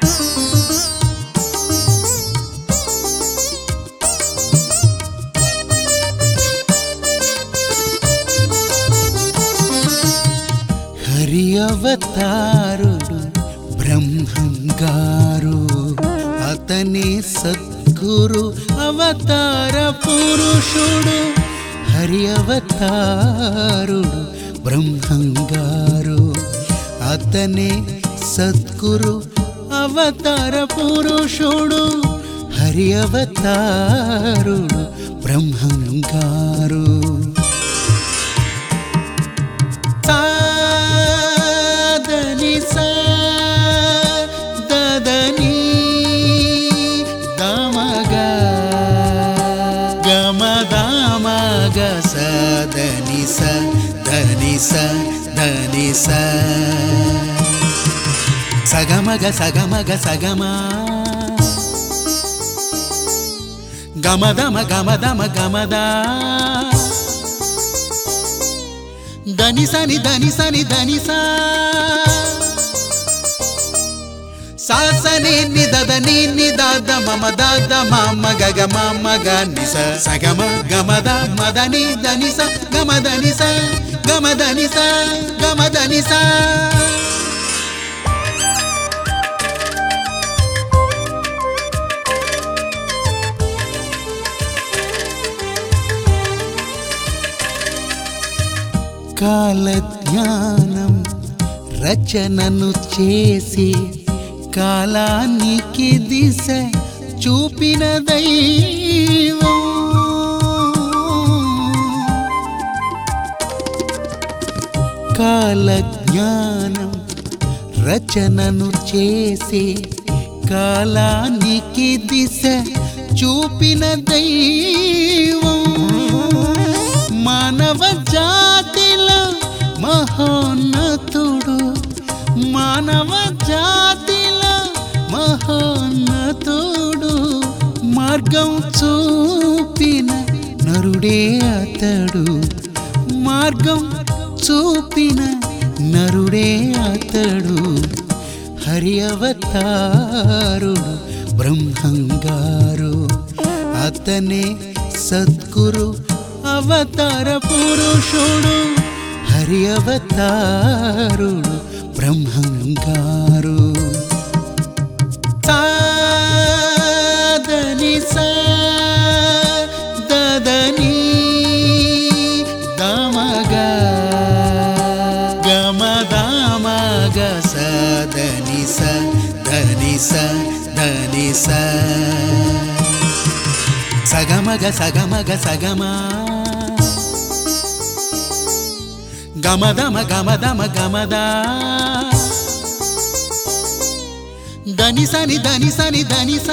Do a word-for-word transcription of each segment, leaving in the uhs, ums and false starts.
హరి అవతారుడు బ్రహ్మంగారు అతనే సద్గురు అవతార పురుషుడు. హరి అవతారుడు బ్రహ్మంగారు అతనే సద్గురు అవతార పురుషుడు. హరి అవతారుడు బ్రహ్మంగారు. సాదని సా దదని దమగా గమదమగ సదని స దని స దని స సగమగ సగమగ సగమ గమదమ గమదమ గమద దని సని దని సని దని సా సాసని నిదద ని నిదద మమ దద మమ గగ మమ గ నిస సగమ గమద మదని దని స గమదని స గమదని స గమదని స. కాలజ్ఞానం రచనను చేసి కాలానికి దిశ చూపిన దైవం. కాలజ్ఞానం రచనను చేసి కాలానికి దిశ చూపిన దైవం. మానవ జాతిలో మహోన్నతుడు మానవ జాతిలో మహోన్నతుడు. మార్గం చూపిన నరుడే అతడు మార్గం చూపిన నరుడే అతడు. హరి అవతారుడు బ్రహ్మంగారు అతనే సద్గురు అవతార పురుషుడు. హరి అవతారుడు బ్రహ్మంగారు. సాదని సా దదని దమగ గమదమగ సదని స దని స దని స సగమగ సగమగ సగమ గమదమ గమదమ గమద దని సని దని సని దని సా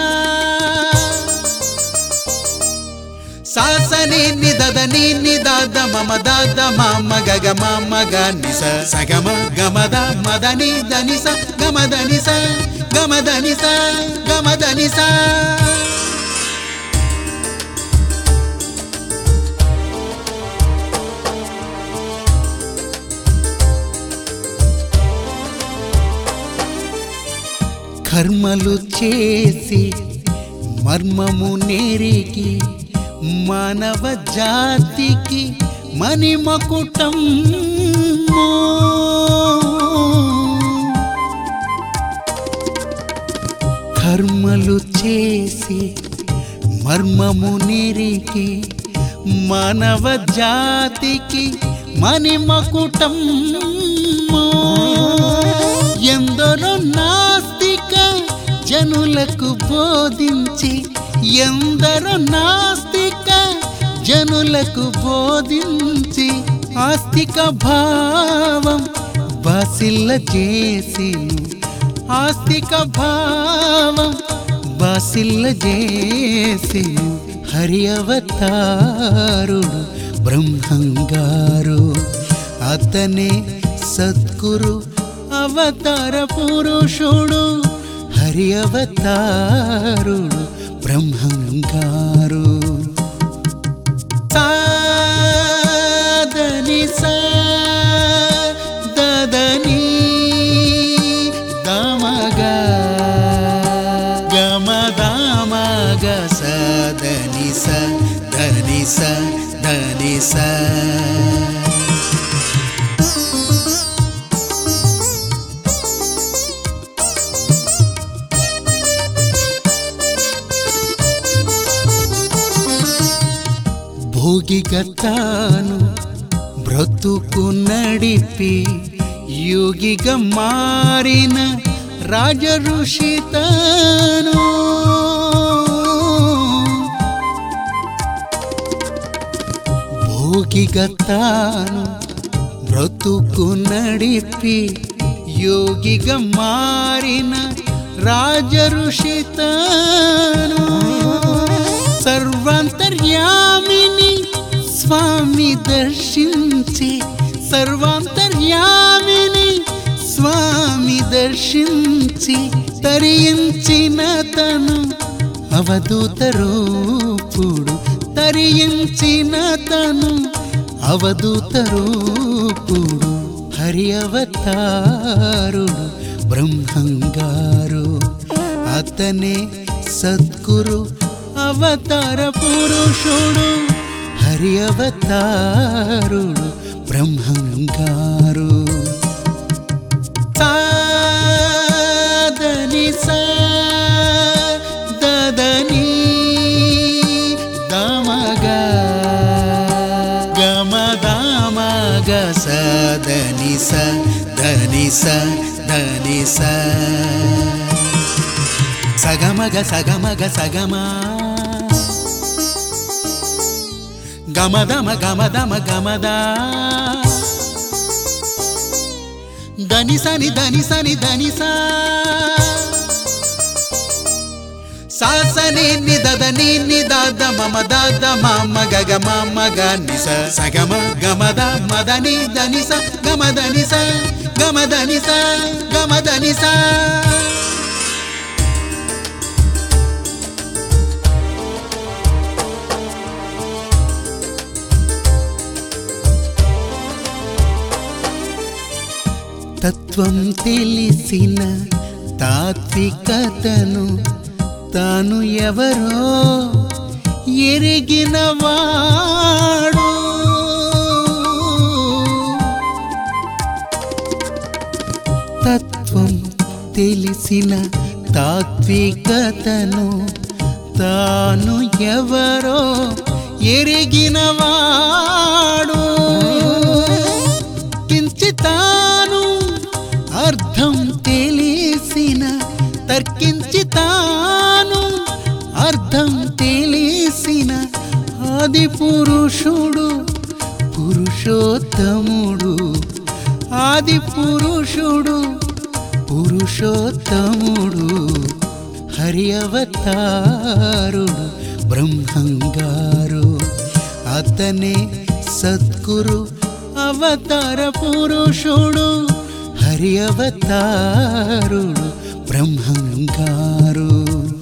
సాసని నిదద ని నిదద మమ దద మమ గగ మమ గ నిస సగమ గమద మదని దని స గమదని స గమదని స గమదని స. కర్మలు చేసి మర్మము నేరికి మానవ జాతికి మణిమకుటం. కర్మలు చేసి మర్మము నేరికి మానవ జాతికి మణిమకుటం. ఎందరో నాస్తిక జనులకు బోధించి ఎందరో నాస్తిక జనులకు బోధించి ఆస్తిక భావం బాసిల్ల చేసిను ఆస్తిక భావం బాసిల్ల చేసిను. హరి అవతారుడు బ్రహ్మంగారు అతనే సద్గురు అవతార పురుషుడు. హరి అవతారుడు బ్రహ్మంగారు. సాదని సా దదని దమగా ధనిస ధనిస భోగిగతాను బ్రతుకు నడిపి యోగిగా మారిన రాజ ఋషితాను భోగిగతాను బ్రతుకు నడిపి యోగిగా మారిన రాజ ఋషితాను సర్వాంతర్యామిని స్వామి దర్శించి సర్వాంతర్యామిని స్వామి దర్శించి తరించిన తను అవధూత రూపుడు తరించిన తను అవధూత రూపుడు హరి అవతారుడు బ్రహ్మంగారు అతనే సద్గురు అవతార పురుషుడు హరి అవతారుడు బ్రహ్మంగారు సాదని సదని దమగ గమదమగ సదని సదని సదని స సగమగ సగమగ సగమ గమదమ గమదమ గమద ధనిసని ధనిసని ధనిస సాసని నిదదని నిదాద మమ దాద మమ గగ మమ గనిస సగమ గమద మదని ధనిస గమదనిస గమదనిస గమదనిస తత్వం తెలిసిన తాత్వికతను తాను ఎవరో ఎరిగినవాడు తత్వం తెలిసిన తాత్వికతను తాను ఎవరో ఎరిగినవాడు కించితాను అర్థం తెలిసిన తర్కించి తాను అర్థం తెలిసిన ఆది పురుషుడు పురుషోత్తముడు ఆది పురుషుడు పురుషోత్తముడు హరి అవతారుడు బ్రహ్మంగారు అతనే సద్గురు అవతార పురుషుడు హరి అవతారుడు బ్రహ్మంగారు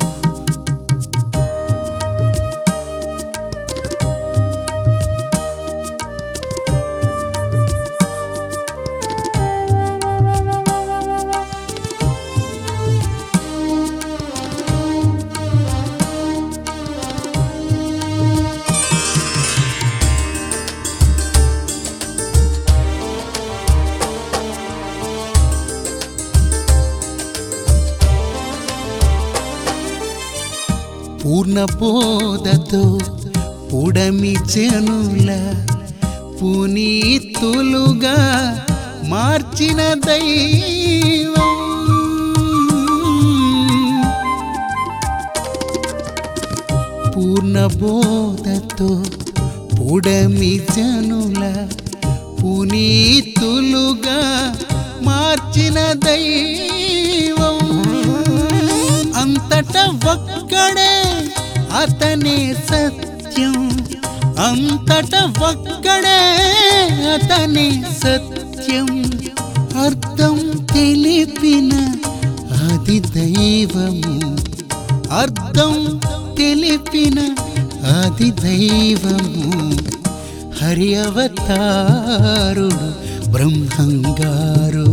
పూర్ణ బోధతో పుడమి జనుల పునీతులుగా మార్చిన దైవం పూర్ణ బోధతో పుడమి జనుల పునీతులుగా మార్చిన దైవం అంతట ఒక్కడే అతనే సత్యం అంతట ఒక్కడే అతనే సత్యం అర్థం తెలిపిన ఆది దైవము అర్థం తెలిపిన ఆది దైవము హరి అవతారుడు బ్రహ్మంగారు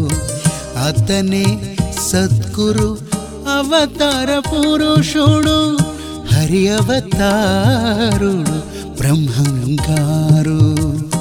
అతనే సద్గురు అవతార పురుషుడు హరి అవతారుడు బ్రహ్మంగారు.